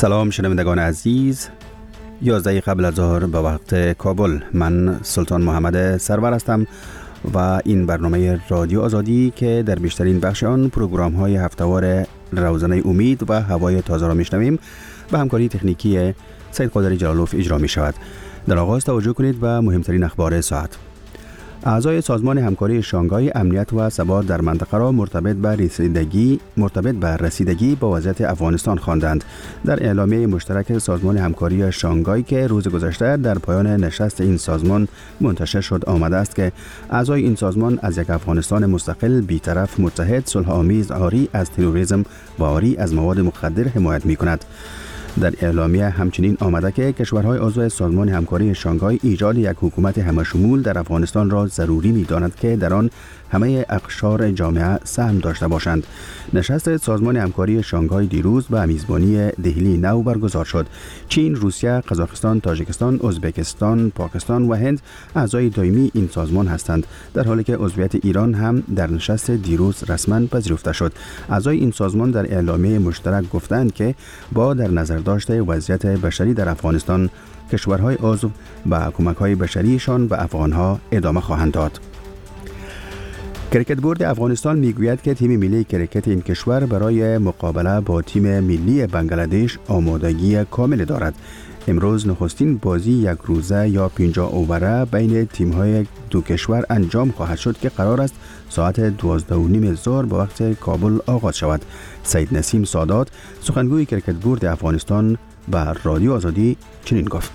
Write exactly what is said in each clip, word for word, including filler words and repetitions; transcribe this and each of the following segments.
سلام شنوندگان عزیز، یازده قبل از ظهر به وقت کابل. من سلطان محمد سرور هستم و این برنامه رادیو آزادی که در بیشترین بخش آن پروگرام های هفته‌وار روزانه امید و هوای تازه را میشنویم به همکاری تکنیکی سید قادری جلالوف اجرا می شود. در آغاز توجه کنید به مهمترین اخبار ساعت. اعضای سازمان همکاری شانگهای امنیت و ثبات در منطقه را مرتبط به رسیدگی مرتبط به رسیدگی با وضعیت افغانستان خواندند. در اعلامیه مشترک سازمان همکاری شانگهای که روز گذشته در پایان نشست این سازمان منتشر شد آمده است که اعضای این سازمان از یک افغانستان مستقل، بی‌طرف، متحد، صلح‌آمیز، عاری از تروریسم و عاری از مواد مخدر حمایت می‌کند. در اعلامیه همچنین آمده که کشورهای عضو سازمان همکاری شانگهای ایجاد یک حکومت همه‌شمول در افغانستان را ضروری می‌داند که در آن همه اقشار جامعه سهم داشته باشند. نشست سازمان همکاری شانگهای دیروز به میزبانی دهلی نو برگزار شد. چین، روسیه، قزاقستان، تاجیکستان، ازبکستان، پاکستان و هند اعضای دائمی این سازمان هستند، در حالی که عضویت ایران هم در نشست دیروز رسما پذیرفته شد. اعضای این سازمان در اعلامیه مشترک گفتند که با در نظر داشته وضعیت بشری در افغانستان، کشورهای عضو به کمک‌های بشریشان به افغان‌ها ادامه خواهند داد. کرکت بورد افغانستان میگوید که تیم ملی کرکت این کشور برای مقابله با تیم ملی بنگلادش آمادگی کامل دارد. امروز نخستین بازی یک روزه یا پنجاه اووره بین تیم‌های دو کشور انجام خواهد شد که قرار است ساعت دوازده و نیم ظهر به وقت کابل آغاز شود. سید نسیم سادات، سخنگوی کرکت بورد افغانستان، به رادیو آزادی چنین گفت: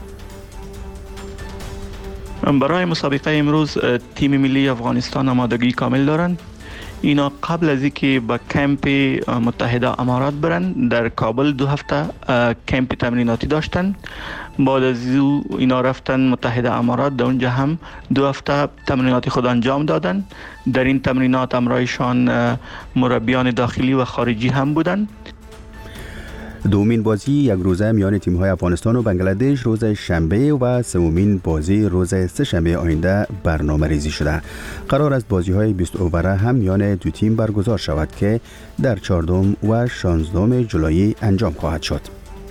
برای مسابقه امروز تیم ملی افغانستان آمادگی کامل دارند. اینا قبل از اینکه به کمپ متحده امارات برن در کابل دو هفته کمپ تمریناتی داشتن. بعد از اینا رفتن متحده امارات، در اونجا هم دو هفته تمرینات خود انجام دادن. در این تمرینات همراهشان مربیان داخلی و خارجی هم بودن. دومین بازی یک روزه میان تیم‌های افغانستان و بنگلادش روز شنبه و سومین بازی روز سه شنبه آینده برنامه‌ریزی شده. قرار است بازی‌های بیست اووره هم میان دو تیم برگزار شود که در چهاردهم و شانزدهم جولای انجام خواهد شد.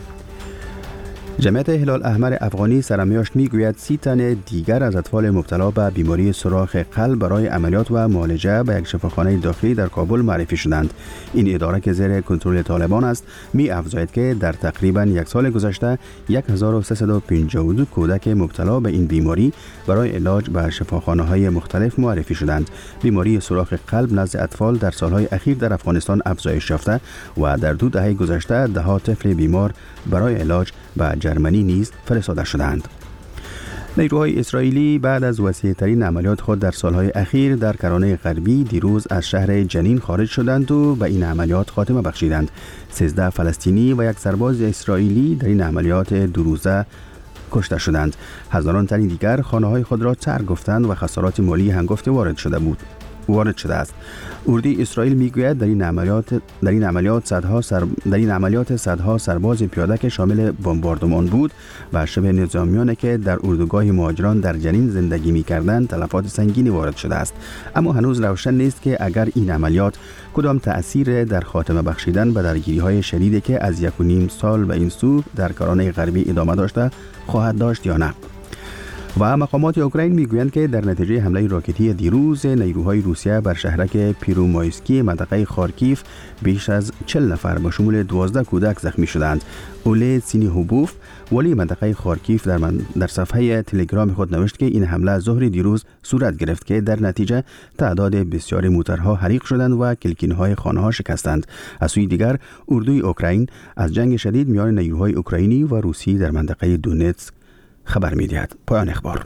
جمعیت هلال احمر افغانی سرمیاشت میگوید سی تن دیگر از اطفال مبتلا به بیماری سوراخ قلب برای عملیات و معالجه به یک شفاخانه داخلی در کابل معرفی شدند. این اداره که زیر کنترل طالبان است می افزاید که در تقریبا یک سال گذشته هزار و سیصد و پنجاه و دو کودک مبتلا به این بیماری برای علاج به شفاخانه‌های مختلف معرفی شدند. بیماری سوراخ قلب نزد اطفال در سالهای اخیر در افغانستان افزایش یافته و در دو دهه گذشته ده ها طفل بیمار برای علاج به جرمنی نیز فرستاده شدند. نیروهای اسرائیلی بعد از وسیع‌ترین عملیات خود در سالهای اخیر در کرانه غربی دیروز از شهر جنین خارج شدند و به این عملیات خاتمه بخشیدند. سیزده فلسطینی و یک سرباز اسرائیلی در این عملیات دو روزه کشته شدند. هزاران تن دیگر خانه‌های خود را ترک گفتند و خسارات مالی هنگفت وارد شده بود. وارد شده است. اردوی اسرائیل میگوید در این عملیات در این عملیات صدها سر در این عملیات صدها سرباز پیاده که شامل بمباردمان بود و شبه نظامیانی که در اردوگاه مهاجران در جنین زندگی می‌کردند تلفات سنگینی وارد شده است. اما هنوز روشن نیست که اگر این عملیات کدام تأثیر در خاتمه بخشیدن به درگیری‌های شدیدی که از یک و نیم سال به این سو در کرانه غربی ادامه داشته خواهد داشت یا نه. و مقامات اوکراین میگویند که در نتیجه حمله راکتی دیروز نیروهای روسیه بر شهرک پیرومایسکی منطقه خارکیف بیش از چهل نفر با شمول دوازده کودک زخمی شدند. اوله سینیهوبوف ولی منطقه خارکیف در, من در صفحه تلگرام خود نوشت که این حمله ظهر دیروز صورت گرفت که در نتیجه تعداد بسیاری موترها حریق شدند و کلکین‌های خانه‌ها شکستند. از سوی دیگر اردوی اوکراین از جنگ شدید میان نیروهای اوکراینی و روسی در منطقه دونتسک خبر می‌دهد. پایان اخبار.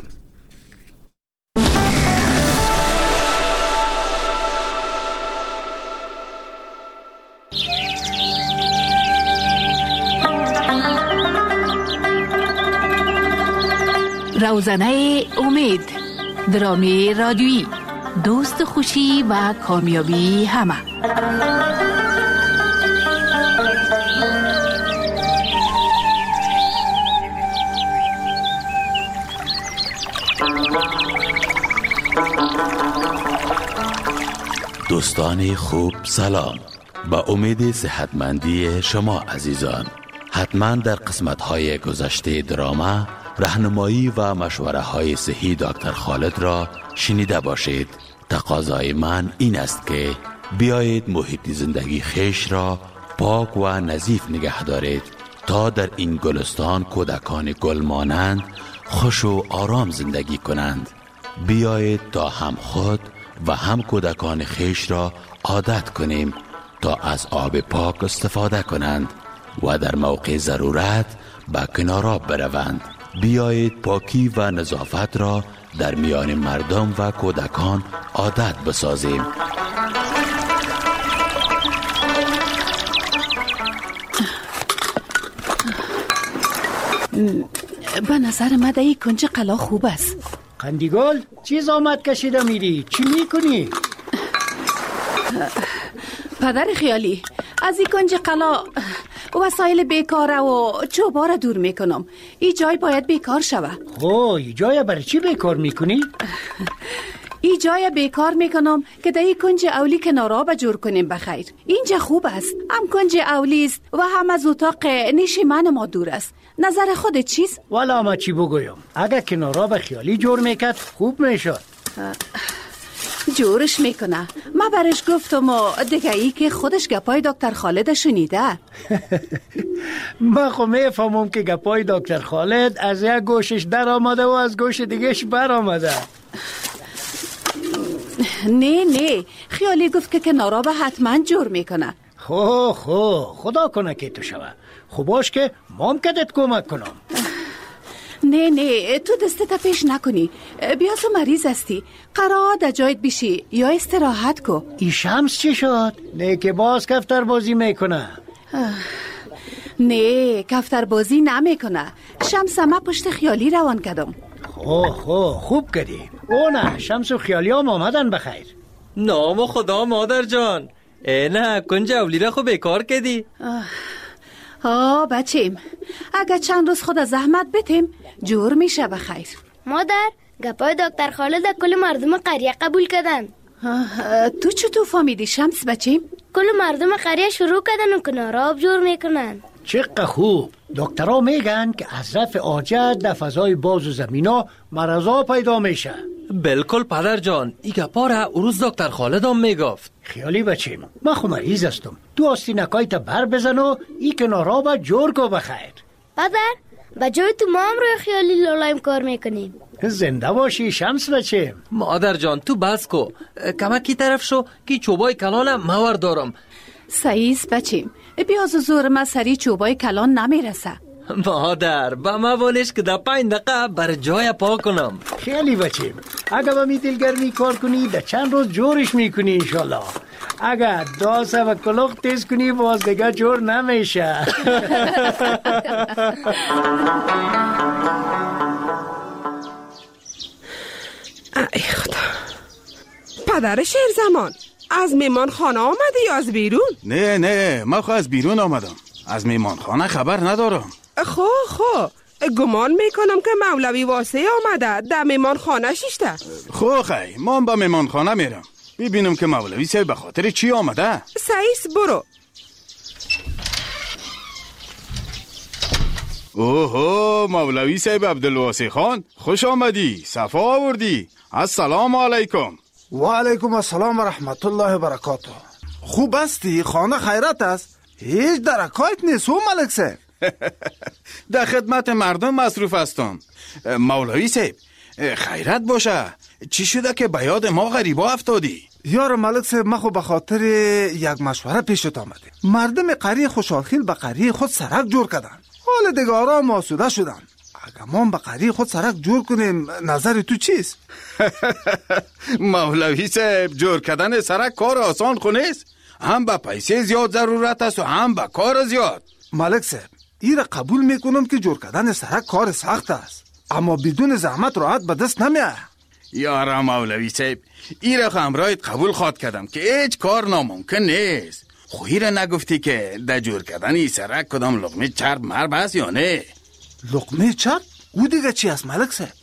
روزنه امید، درامی رادیویی، دوست خوشی و کامیابی همه. دوستان خوب سلام، با امید صحتمندی شما عزیزان. حتما در قسمت‌های گذشته دراما راهنمایی و مشوره های صحی دکتر خالد را شنیده باشید. تقاضای من این است که بیایید محیط زندگی خیش را پاک و نظیف نگه دارید تا در این گلستان کودکان گل مانند خوش و آرام زندگی کنند. بیایید تا هم خود و هم کودکان خیش را عادت کنیم تا از آب پاک استفاده کنند و در موقع ضرورت به کنار آب بروند. بیایید پاکی و نظافت را در میان مردم و کودکان عادت بسازیم. به نظر من این کنج قلا خوب است. قندیگل چیز آمد کشیده میری؟ چی میکنی؟ پدر خیالی، از این کنج قلا وسایل بیکاره و چوبا را دور میکنم. این جای باید بیکار شوه. خو این جای برای چی بیکار میکنی؟ این جای بیکار میکنم که در این کنج اولی کنارا با جور کنیم بخیر. اینجا خوب است، هم کنج اولی است و هم از اتاق نشیمن ما دور است. نظر خودت چیست؟ والا ما چی بگویم، اگر کنارا به خیالی جور میکرد خوب میشد. جورش میکنه. ما برش گفتم و دیگه ای که خودش گپای دکتر خالد شنیده. من خو میفهمم که گپای دکتر خالد از یک گوشش در آمده و از گوش دیگهش بر آمده. نه نه، خیالی گفت که کنارا به حتما جور میکنه. خو خو خدا کنه که تو شوه. خب باش که ممکنت کمک کنم. نه نه، تو دستتا پیش نکنی. بیا تو مریض هستی، قرار در جایت بشی یا استراحت کو. ای شمس چی شد؟ نه که باز کفتر بازی میکنه. نه کفتر بازی نمیکنه. شمس ما پشت خیالی روان کردم. خو خو خوب کردی. او نه شمس و خیالی هم آمدن بخیر. نام خدا مادر جان، ای نه کنج اولی را خو بیکار کردی. آه بچیم، اگر چند روز خود زحمت بتیم جور میشه بخیر. مادر گپای دکتر خالد کل مردم قریه قبول کردن. تو چطور فهمیدی شمس بچیم؟ کل مردم قریه شروع کردن و کنار آب جور میکنن. چقدر خوب. دکترها میگن که از رفع آجر در فضای باز و زمینا مرضا پیدا میشه. بالکل پدر جان، ای گپا را روز دکتر خالد هم میگفت. خیالی بچیم، من خو مریض هستم. تو آستینکای تا بر بزن و ای کنارا با جور کو بخیر. پدر بجای تو ما هم روی خیالی لالایم کار میکنیم. زنده باشی شمس بچیم. مادر جان تو بس کو، کمکی طرف شو که چوبای کلانم مور دارم. سعیس بچیم، بیاز زور ما سری چوبای کلان نمیرسه. مادر با ما بانش که در پنج دقیقه بر جای پا کنم. خیلی بچیم، اگه با می دلگرمی کار کنی در چند روز جورش میکنی انشالله. اگه داسه و کلوخ تیز کنی باز دیگه جور نمیشه. ای خدا. پدر شهر زمان از میمان خانه آمده یا از بیرون؟ نه نه، من خو از بیرون آمدم. از میمان خانه خبر ندارم. خو خو گمان میکنم که مولوی واسه آمده در میمان خانه شیشته. خو خی من با میمان خانه میرم ببینم که مولوی صاحب به خاطر چی آمده. سعیس برو. اوهو مولوی صاحب عبدالواسع خان، خوش آمدی، صفا آوردی. السلام علیکم. و علیکم السلام و رحمت الله و برکاته. خوب هستی؟ خانه خیرت است؟ هیچ درکایت نیست او ملک صاحب. در خدمت مردم مصروف هستم. مولوی صاحب خیرت باشه، چی شده که به یاد ما غریبا افتادی؟ یار ملک صاحب، ما خو به خاطر یک مشوره پیشت آمده. مردم قریه خوشحالخیل به قریه خود سرک جور کردن، حال دیگه آرام آسوده شدن. اگه ما به قریه خود سرک جور کنیم نظر تو چیست؟ مولوی صاحب جور کردن سرک کار آسان خو نیست. هم به پیسه زیاد ضرورت است و هم به کار زیاد. ملک صاحب ایره قبول میکنم که جور کردن سرک کار سخت است، اما بدون زحمت راحت به دست نمیاد. یارا مولوی صاحب ایره خو همراهت قبول خواد کردم که هیچ کار ناممکن نیست. خو ایره نگفتی که در جور کردن ای سرک کدام لقمه چرب مرب است یا نه؟ لقمه چرب؟ او دیگه چی است ملک صاحب؟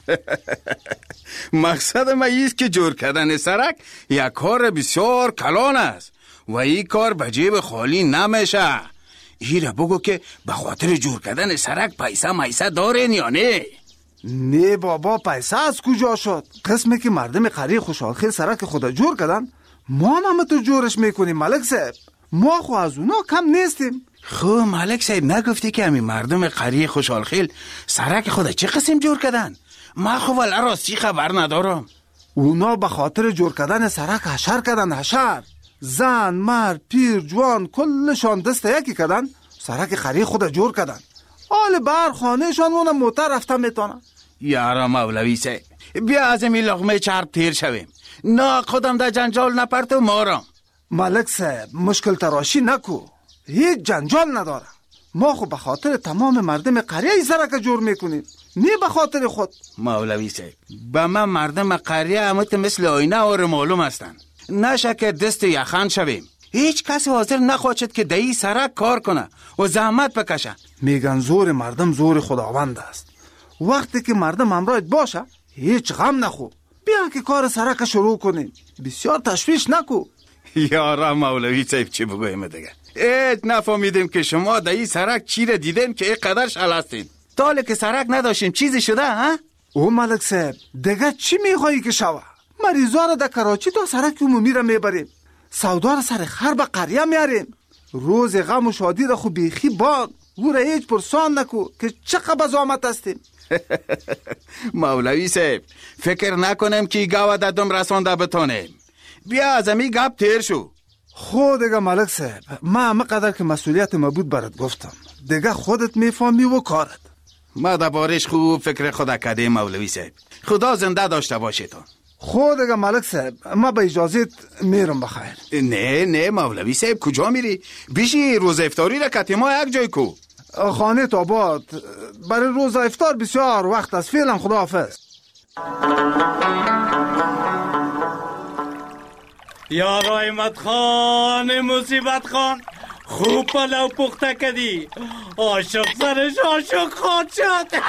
مقصد ما ایست که جور کردن سرک یک کار بسیار کلان است و این کار به جیب خالی نمیشه. ایره بگو که به خاطر جور کردن سرک پیسه میسه دارین یا نه؟ نه بابا، پیسه از کجا شد؟ قسمی که مردم قریه خوشحالخیل سرک خود جور کردن، ما هم همه تو جورش میکنیم ملک صاحب. ما خو از اونا کم نیستیم. خب ملک صاحب نگفتی که همین مردم قریه خوشحالخیل سرک خود چه قسم جور کردن؟ ما خو ولی راستی خبر ندارم. اونا به خاطر جور کردن سرک حشر کردن. حشر زن، مرد، پیر، جوان کلشان دست یکی کردن، سرک قریه خود جور کردن. حال بر خانهشان اون موتر رفته میتونن. یارا مولوی صاحب، بیا از این لغمه چرب تیر شویم. نه خودم در جنجال نپرتو مارم. ملک صاحب مشکل تراشی نکو، هیچ جنجال نداره. ما خو به خاطر تمام مردم قریه ای سرک جور میکنیم، نه به خاطر خود. مولوی صاحب، به من مردم قریه همت مثل آینه اور معلوم هستن. نشه که دست یخن شویم. هیچ کسی حاضر نخواهد که دهی سرک کار کنه و زحمت بکشه. میگن زور مردم زور خداوند است. وقتی که مردم همراهت باشه هیچ غم نخو. بیا که کار سرک شروع کنیم، بسیار تشویش نکو. یارا مولوی صاحب چی بگویم دیگه؟ ایت نفهمیدیم که شما دهی سرک چی را دیدین که اینقدر شل هستین. تاله که سرک نداشتیم چیزی شده ها؟ او ملک صاحب دیگه چی میخوایی که شوه؟ مریضا را در کراچی تا سرک عمومی را میبریم، سودا را سر خر به قریه میاریم. روز غم و شادی را خو بیخی باد، او را هیچ پرسان نکو که چقدر بزامت هستیم. مولوی صاحب فکر نکنم که گاو دادم رسانده بتونیم. بیا از امی گپ تیر شو. خود دیگه ملک صاحب، ما همه قدر که مسئولیت مبود برات گفتم، دیگه خودت میفهمی و کارت. ما در بارش خوب فکر خدا کردیم مولوی صاحب. خدا زنده داشته باشیتون. خود دیگه ملک صاحب، ما به اجازت میرم بخیر. نه نه مولوی صاحب کجا میری؟ بیشی روز افطاری را کتی ما یک جای کو. خانه تاباد برای روز افطار بسیار وقت است. فعلا خداحافظ. یا رحمت خان مصیبت خان، خوب پلو پخته کردی. عاشق سرش عاشق خود شد.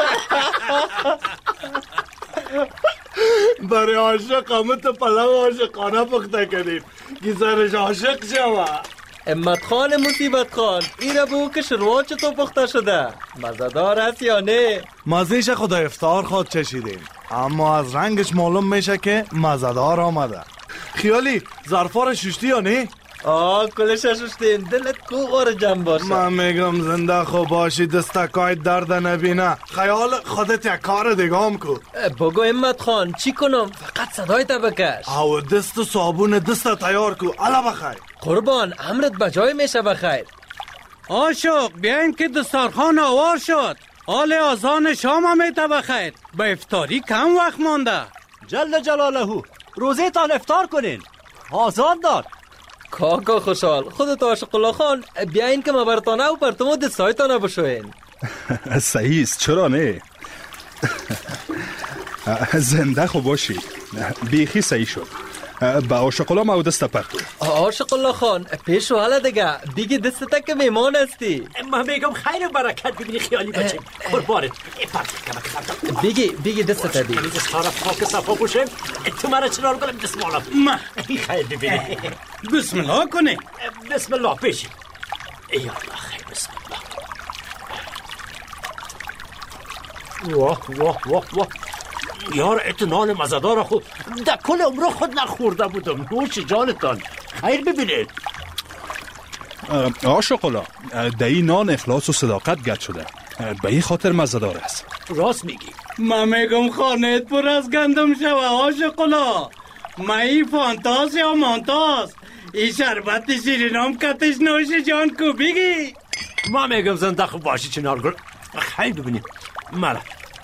برای عاشق همه تو پلو عاشقانه پخته کردیم که سرش عاشق شوه. امت خان مصیبت خان، ایره بو که شروع چطور پخته شده؟ مزدار هست یا نه؟ مزیش خدا افطار خود چشیدیم، اما از رنگش معلوم میشه که مزدار آمده. خیالی ظرفا ششتی یا نه؟ آه کلش ششتیم، دلت کو اور جمع باشه. من میگم زنده خوب باشی، دستکای درد نبینه. خیال خودت یک کار دیگام کو. بگو امت خان چی کنم؟ فقط صدای تا بکش. او دست و صابون دست تیار کو. الا بخیر. قربان امرت بجای میشه بخیر. عاشق بیاین که دستارخان آوار شد. حال آزان شام هم ایتا بخیر. به افطاری کم وقت مانده. جل جلاله روزه تان افطار کنین. آزان داد. کاکا خوشحال، خودت عاشق الله خان بیاین که مبرتانه و پرتمو دستایتانه بشوین. صحیح است، چرا نه؟ زنده خوب باشی. بیخی صحیح شد. با عاشق الله ما دست پرتو. عاشق الله خان پیشو حالا دیگه بیگی دسته که میمان هستی. من میگم خیر و برکت ببینی خیالی بچه. قربانت بیگی بیگی دسته بی دستارا پاک صفا بوشم. تو مرا چرا کنم بسم الله. ما خیر ببینی. بسم الله کنه. بسم الله پیشی. ای الله خیر بسم الله. واه واه واه واه. یار اتنان مزدار خود در کل عمر خود نخورده بودم. نوش جانتان. خیر ببینید. عاشق الله، در این نان اخلاص و صداقت گرد شده، به این خاطر مزدار است. راست میگی. من میگم خانهت پر از گندم شوه عاشق الله. من این فانتاز یا مانتاز، این شربت شیرینام کتش نوش جان کو بگی. من میگم زنده خوب باشی چنار گل. خیر ببینید. مالا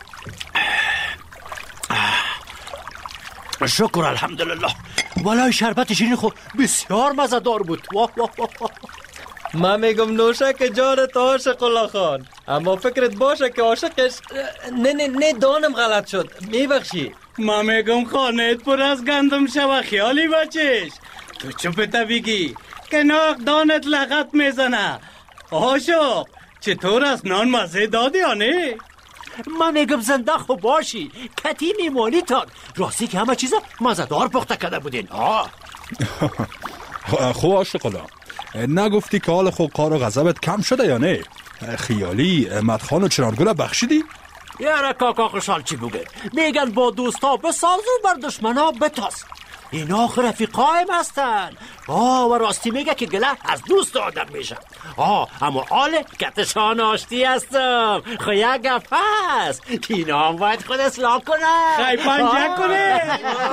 شکر الحمدلله. والای شربت شیرین خود بسیار مزه‌دار بود. واه واه واه. من میگم نوشه که جانت عاشق الله خان، اما فکرت باشه که عاشقش نه نه نه دانم غلط شد، میبخشی. من میگم خانهت پر از گندم شوه خیالی بچش. تو چپتا بگی که ناق دانت لغت میزنه. عاشق چطور است نان مزه دادی یا نه؟ من میگم زنده خوب باشی، کتی میمانی تان. راستی که همه چیزا مزه‌دار پخته کرده بودین. آه خوب عاشق الله، نگفتی که حال خود قار و غضبت کم شده یا نه؟ خیالی مدخان و چنارگل بخشیدی؟ یاره کاکا خوشحال چی بگه؟ میگن با دوستا بساز و بر دشمنا بتاز. اینا آخه رفیقایم هستن. آه و راستی میگه که گله از دوست آدم میشه. آه اما آله کتشان آشتی هستم. خو یک گفت هست که اینا هم باید خود اصلاح کنه. خیلی پنجه کنه.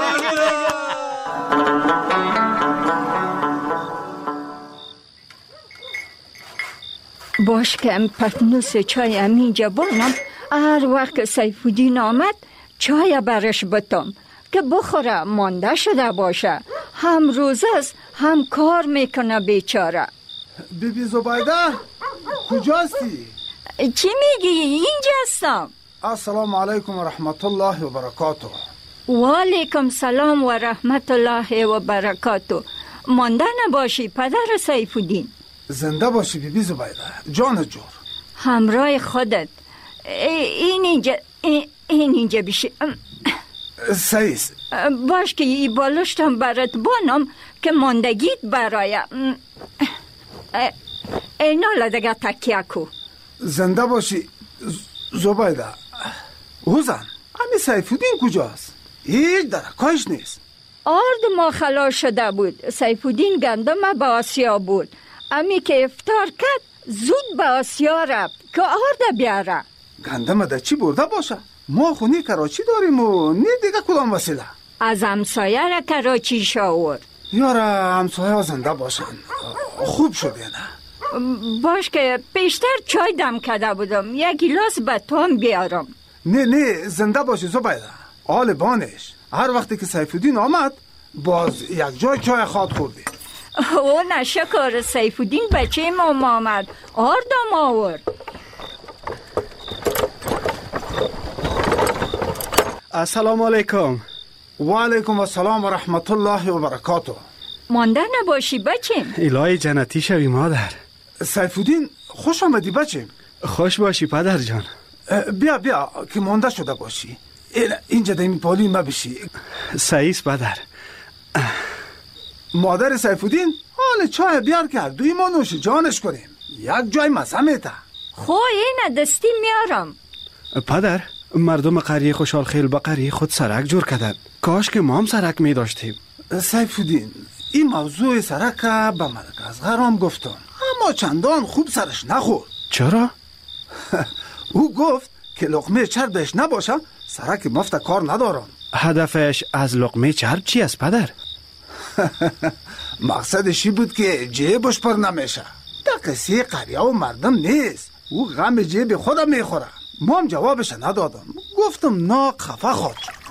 باش که پتنوس چای امینجا بانم هر وقت سیفودین آمد چای برش بتم که بخوره مانده شده باشه. هم روز است هم کار میکنه بیچاره. بی بی زبیده کجاستی؟ چی میگی؟ اینجا هستم. السلام علیکم و رحمت الله و برکاته. و علیکم سلام و رحمت الله و برکاته. مانده نباشی پدر سیفودین. زنده باشی بی بی زبیده جان جور. همراه خودت. این اینجا این اینجا بشی. سیس باش که ای بالشتم برات بانم که ماندگیت برای اینا لدگه تکیه کو. زنده باشی زبیده. اوزن امی سیفودین کجاست؟ هیچ درکایش نیست. آرد ما خلاص شده بود. سیفودین گندم به آسیا بود. امی که افطار کرد زود به آسیا رفت که آرد بیاره. گندم ده چی برده باشه؟ ما خونی کراچی داریم و نه دیگه کدام وسیله. از همسایه را کراچی شاور. یاره همسایه ها زنده باشن خوب شده نه؟ باش که پیشتر چای دم کرده بودم یک گیلاس به تو هم بیارم. نه نه زنده باشی زبیده. آل بانش هر وقتی که سیفودین آمد باز یک جای چای خواد خوردی. او نشکر سیفودین بچه ما آمد آردم آورد. السلام علیکم. و علیکم السلام و رحمت الله و برکاته. مانده نباشی بچیم. الهی جنتی شوی مادر. سیفودین خوش آمدی بچیم. خوش باشی پدر جان. بیا بیا که مانده شده باشی. اینجا دیمی پالی ما بشی. سعیس پدر. مادر سیفودین حال چای بیار که دوی ما نوش جانش کنیم. یک جای مزه میده. خو این دستی میارم. پدر مردم قریه خوشحال خیل به قریه خود سرک جور کردن. کاش که ما هم سرک می داشتیم. سیفودین این موضوع سرک به ملک اصغر هم گفتم اما چندان خوب سرش نخورد. چرا؟ او گفت که لقمه چربش نباشه سرک مفت کار ندارم. هدفش از لقمه چرب چی است پدر؟ مقصدشی بود که جیبش پر نمیشه. در قصه قریه و مردم نیست. او غم جیب خودم میخوره. ما هم جوابش ندادم. گفتم نا خفه خود.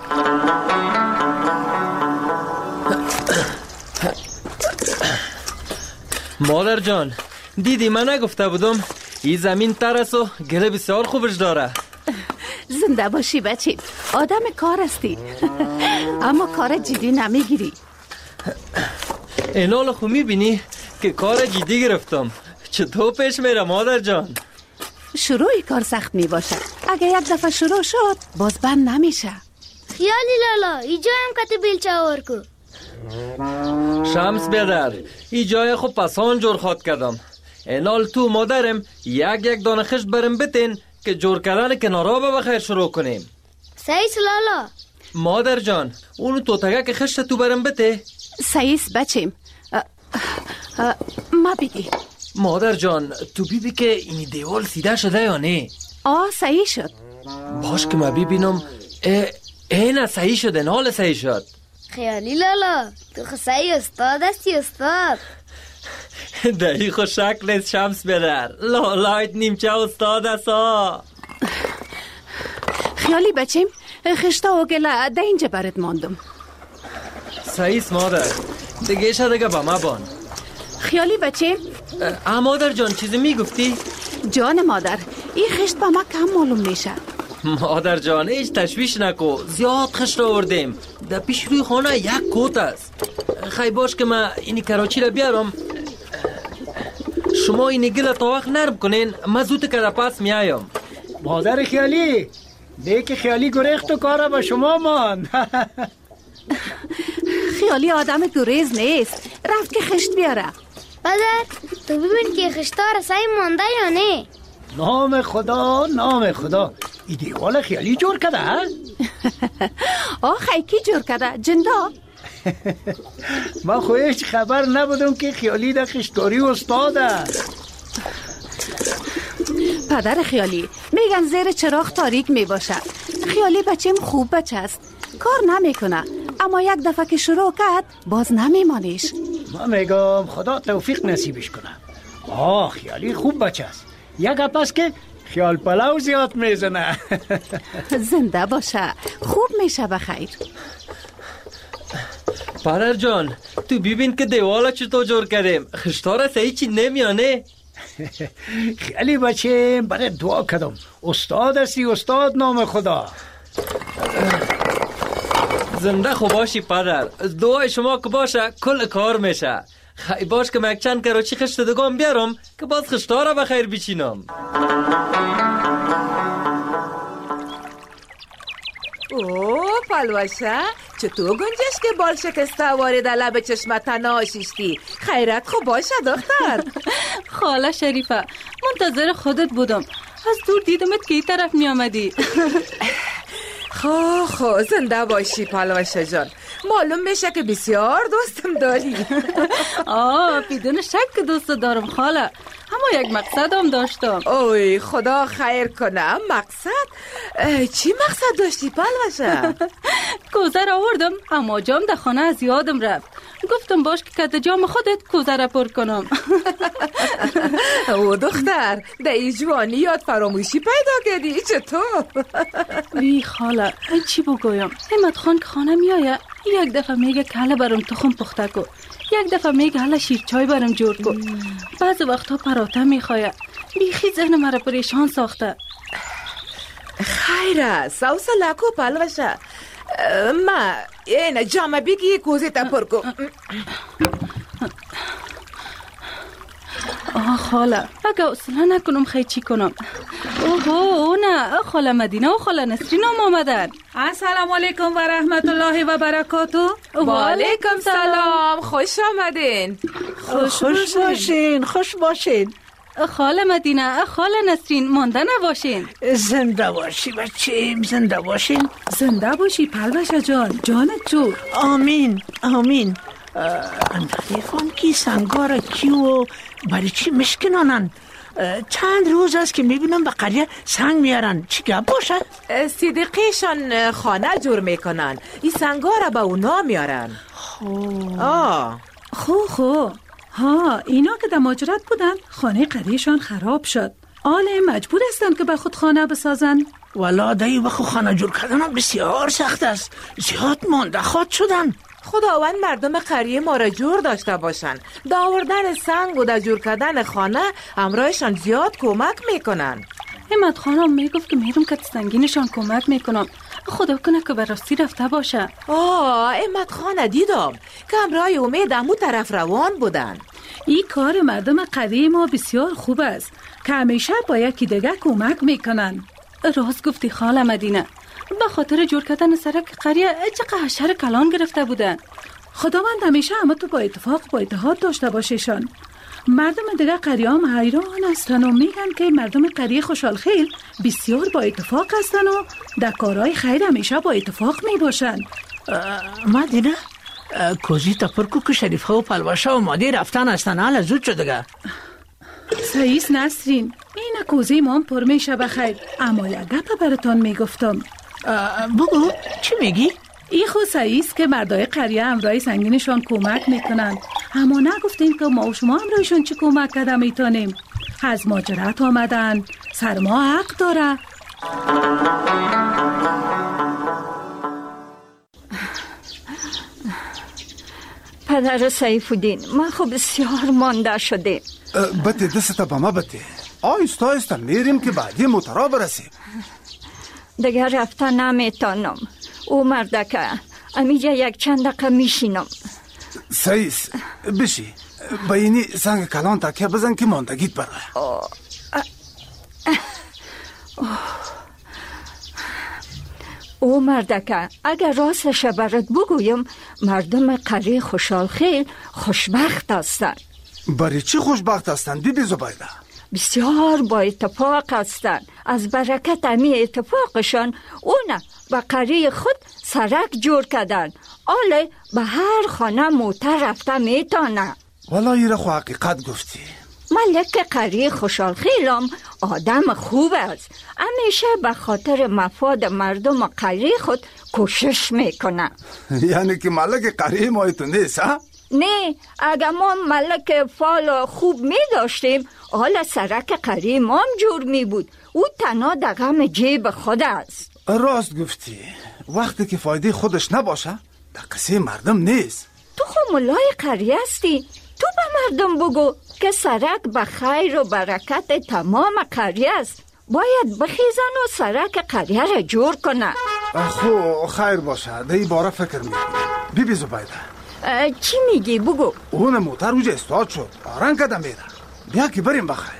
مادر جان دیدی من نگفته بودم این زمین ترس و گله بسیار خوبش داره. زنده باشی بچه. آدم کار هستی اما کار جدی نمیگیری. اینال خو میبینی که کار جدی گرفتم. چطور پیش میره مادر جان؟ شروعی کار سخت میباشه. اگه یک دفعه شروع شد باز بند نمیشه. خیالی لالا اینجا هم کت بیلچه آور کو. شمس بیادر ای جای خو پسان جور خواد کردم. اینال تو مادرم یک یک دانه خشت برم بتین که جور کردن کنارا به بخیر شروع کنیم. سعیس لالا مادر جان اونو توتگه که خشت تو برم بته. سعیس بچیم ما بگی. مادر جان تو بیبی که این دیوال سیده شده یا نه؟ آه صحیح شد. باش که ما ببینم اینه صحیح شده نال صحیح شد. خیالی لالا تو خصایی استاد هستی استاد. دایی خو شکل شمس بدر لالایت نیمچه استاد هستا. خیالی بچیم خشتا و گله ده اینجا برد ماندم. صحیح مادر دیگه شده با ما بان. خیالی بچه. اه مادر جان چیزی میگفتی؟ جان مادر این خشت با ما کم معلوم میشه. مادر جان هیچ تشویش نکو زیاد خشت آوردیم. در پیش روی خانه یک کوت است. خیلی باش که من اینی کراچی را بیارم. شما اینی گل تا وقت نرم کنین من زود که در پس میایم. مادر خیالی دیگه خیالی گریخت و کارا با شما مان. خیالی آدم گریز نیست. رفت که خشت بیاره. پدر تو ببین که خشتار سعی مانده یا نه؟ نام خدا نام خدا ای دیوال خیالی جور کده ها؟ آخه کی جور کده جندا؟ من خو هیچ خبر نبودم که خیالی در خشتاری استاده. پدر خیالی میگن زیر چراغ تاریک میباشه. خیالی بچیم خوب بچه است، کار نمیکنه، اما یک دفعه که شروع کرد باز نمیمانیش. من میگم خدا توفیق نصیبش کنه. آه خیالی خوب بچه است، یک پس که خیال پلاو زیاد میزنه. زنده باشه، خوب میشه بخیر. پدر جان تو ببین که دیوالا چطور جور کردیم، خشتار صحیح چی نمیانه؟ خیلی بچه برای دعا کردم، استاد هستی استاد نام خدا. زنده خوب باشی پدر، دعای شما که باشه کل کار میشه. خیلی باش که من چند کراچی خشت دگام بیارم که باز خشتاره بخیر بچینم. اوه پلوشه چطور گنجش که بال شکسته وارد لب چشمت ناشیشتی؟ خیرت خوب باشه دختر. خاله شریفه منتظر خودت بودم، از دور دیدمت که این طرف می آمدی. خو خو زنده باشی پلوشه جان، معلوم میشه که بسیار دوستم داری. آه بدون شک که دوست دارم خاله، اما یک مقصد هم داشتم. اوی خدا خیر کنه. مقصد؟ چی مقصد داشتی پلوشه؟ کوزه را آوردم اما جام در خانه از یادم رفت، گفتم باش که کت جام خودت کوزه را پر کنم. او دختر در ای جوانی یاد فراموشی پیدا کردی چطور؟ وی خاله چی بگویم، همت خان که خانه میایه یک دفعه میگه کله برام تخم پخته کو، یک دفعه میگه حالا شیر چای برام جور کو، بعض وقتا پراته میخواه. بیخی ذهن مرا پریشان ساخته. خیره سوسه لکو پلوشه، ما اینه جامعه بگی کوزی تا پر کو. آه خاله اگه اصلا نکنم خیلی چی کنم. اوه او نه خاله مدینه و خاله نسرین هم آمدن. السلام علیکم و رحمت الله و برکاته. و علیکم سلام، خوش آمدین. خوش, خوش باشین خوش باشین. خاله مدینه خاله نسرین مانده نباشین. زنده باشی بچیم، زنده باشین. زنده باشی پلوشه جان، جانت جو. آمین آمین. اندخیفان کی سنگار کیو برای چی مشکنانن؟ چند روز است که میبینم به قریه سنگ میارن، چی گپ باشه؟ صدیقیشان خانه جور میکنن، این سنگار به اونا میارن. خو آه خو خو ها اینا که در ماجرات بودن خانه قریهشان خراب شد، آله مجبور هستن که به خود خانه بسازن. والا دایی بخو خانه جور کردن بسیار سخت است، زیاد مانده خود شدن. خداوند مردم قریه ما را جور داشته باشن، داوردن سنگ و در جور کردن خانه امرایشان زیاد کمک میکنن. همت خانم میگفت که میرم که سنگینشان کمک میکنم، خدا کنه که براستی رفته باشه. آه امت خانه دیدم که امرای امید امو طرف روان بودن. این کار مردم قریه ما بسیار خوب است که همیشه با یکی دیگه کمک میکنن. راست گفتی خاله مدینه، به خاطر جور کردن سرک قریه چقدر حشر کلان گرفته بودن. خداوند همیشه همه تو با اتفاق با اتحاد داشته باشیشان. مردم دیگه قریه هم حیران هستن و میگن که مردم قریه خوشحال خیل بسیار با اتفاق هستن و در کارهای خیر همیشه با اتفاق میباشن. مدینه کوزی تا پرکو که شریفه و پلوشه و مادی رفتن هستن، حالا زود شدگه. سعیس نسرین این کوزی ما هم پر میشه بخیر، اما یک گپ براتان میگفتم. بگو چی میگی؟ ای خو سعیس که مردای قریه امرای سنگینشان کمک میکنن، اما نگفتیم که ما و شما امرایشان چی کمک کده میتونیم. از ماجرات آمدن، سرما حق داره. پدر سیفالدین من خوب بسیار مانده شده. بته دسته با ما بته، آیستا آیستا میریم که بعدی موترا برسیم. دیگر رفتن نمیتونم، او مردکه امیجا یک چند دقیقه میشینم. سعیس بشی با اینی سنگ کلان تکیه بزن که ماندگیت برای. او مردکه اگر راستش برات بگویم مردم قریه خوشحال خیل خوشبخت هستند. برای چی خوشبخت هستند بی بی زبیده؟ بسیار با اتفاق هستند. از برکت امی اتفاقشان اونه به قریه خود سرک جور کردن. آله به هر خانه موتر رفته میتانه. والا ایره خو حقیقت گفتی. ملک قریه خوشحال خیلم آدم خوب است. همیشه به خاطر مفاد مردم قریه خود کوشش میکنه. یعنی که ملک قریه ما تو نیست ها؟ نه، اگر ما ملک فال خوب می داشتیم حالا سرک قریه ما هم جور می بود. او تنها در غم جیب خود است. راست گفتی. وقتی که فایده خودش نباشه در قصه مردم نیست. تو خو ملای قریه هستی. تو به مردم بگو که سرک به خیر و برکت تمام قریه است. باید بخیزن و سرک قریه را جور کنه. خو خیر باشه. در این باره فکر میکنم. بی بی زبیده چی میگی بگو؟ اون موتر اوج استاد شد. آران کدم میره. بیا که بریم بخیر.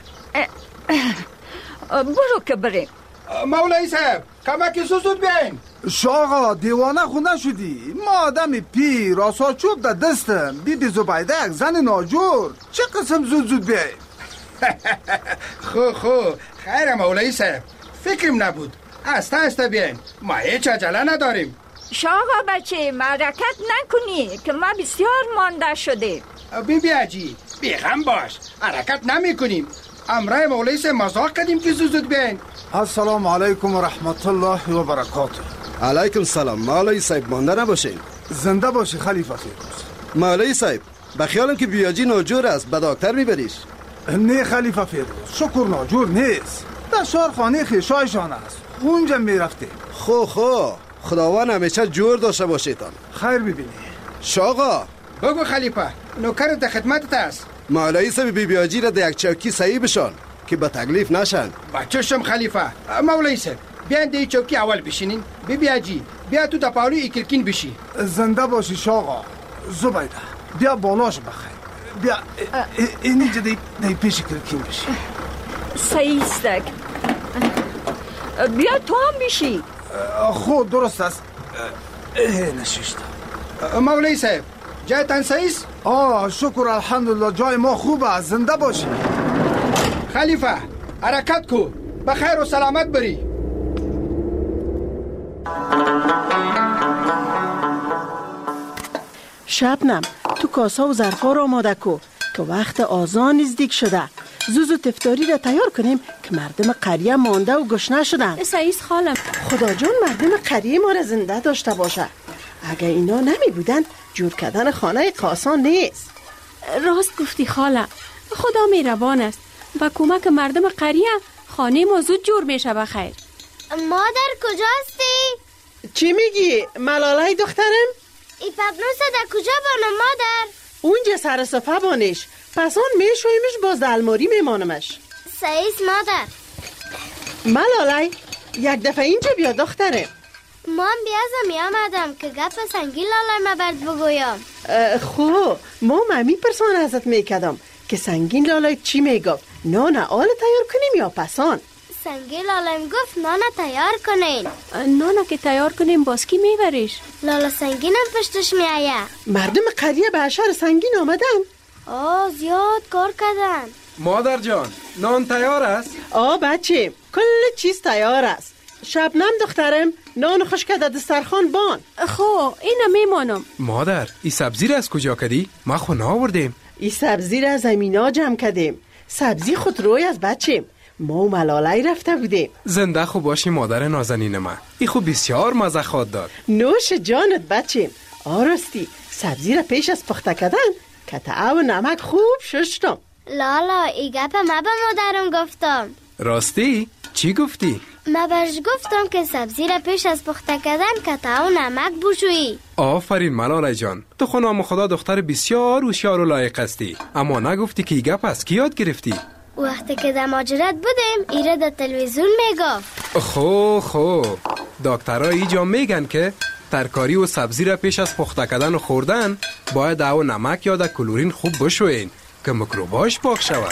برو که بریم. مولای صاحب کمکی سوزود بیاین. شاقا دیوانه خونه شدی. ما آدم پیر آسا چوب در دستم. بی بی زبیده یک زن ناجور. چه قسم زود زود بیاین؟ خو خو خیر مولای صاحب فکرم نبود. استه استه بیاین. ما هیچ عجله نداریم. شاقا بچه مرکت نکنی که ما بسیار مانده شده. بی بی عجی بیغم باش. حرکت نمی کنیم. امرای مولای صاحب مزاق کردیم که زود بیاین. السلام علیکم و رحمت الله و برکاته. علیکم سلام. مولای صاحب مانده نباشین. زنده باشی خلیفه فیروز. مولای صاحب بخیالم که بیاجی ناجور است به دکتر میبریش. نه خلیفه فیروز شکر ناجور نیست. در شارخانه خیشایشان است. اونجا میرفته. خو خو خداوند همیشه جور داشته باشیتان. خیر ببینی. شاقا بگو خلیفه نوکرت در خدمتت است. مولای صاحب بی بیاجی را در یک چوکی صحیح بشان که به تکلیف نشن. بچه‌شم خلیفه. مولای صاحب بیاین در چوکی اول بشینین. بی بی عجی بیا تو در پاولی ایکلکین بشی. زنده باشی شاقا. زبیده بیا بالاش بخیر. بیا اینجا در پیش کلکین بشی. صحیح استک. بیا تو هم بشی. خود درست است. نششت. مولای صاحب جایتان صحیح است؟ آه شکر الحمدلله جای ما خوبه. زنده باشی. خلیفه حرکت کو. بخیر و سلامت بری. شبنم تو کاسا و ظرفا رو آماده کو که وقت آذان نزدیک شده. زوزو تفطاری را تیار کنیم که مردم قریه مانده و گشنه شدن. سعیس خالم خدا جان مردم قریه ما را زنده داشته باشه. اگه اینا نمی بودن جور کردن خانه قاسان نیست. راست گفتی خاله. خدا مهربان است. با کمک مردم قریه خانه ما زود جور میشه بخیر. مادر کجاستی؟ چی میگی؟ ملالای دخترم؟ ای پبنوسه در کجا بانم مادر؟ اونجا سر صفحه بانش. پس آن میشویمش باز در الماری میمانمش. سعیس مادر. ملالای یک دفعه اینجا بیا دخترم. مام بیازم می آمدم که گپ سنگین لالای ما برد بگویم. خو ما ممی پرسان ازت میکدم که سنگین لالای چی میگفت؟ نان آل تیار کنیم یا پسان؟ سنگین لالایم گفت نان تیار کنین. نان که تیار کنیم باز کی میبریش؟ لالا سنگینم پشتش میایه. مردم قریه به اشار سنگین آمدن؟ آه زیاد کار کردن. مادر جان نان تیار است؟ آه بچه کل چیز تیار است. شبنم دخترم نان خوش کرده دسترخوان بان. خو اینو میمانم. مادر ای سبزی را از کجا کردی؟ ما خو ناوردیم. ای سبزی را زمینا جمع کردیم. سبزی خود روی از بچه ما و ملالای رفته بودیم. زنده خو باشی مادر نازنین من. ای خو بسیار مزه خود داد. نوش جانت بچه. آراستی سبزی را پیش از پخته کردن کتعه و نمک خوب ششتم. لالا ای گپ ما به مادرم گفتم. راستی؟ چی گفتی؟ ما برش گفتم که سبزی را پیش از پخته کردن کتعه و نمک بشویی. آفرین ملالای جان. تو خو نام خدا دختر بسیار هوشیار و لایق هستی. اما نگفتی که ای گپ از کی یاد گرفتی؟ وقتی که در ماجرت بودیم ایره در تلویزیون میگفت. خو خو دکترها اینجا میگن که ترکاری و سبزی را پیش از پخته کردن و خوردن باید او نمک یا در کلورین خوب بشوین که میکروباش پاک شود.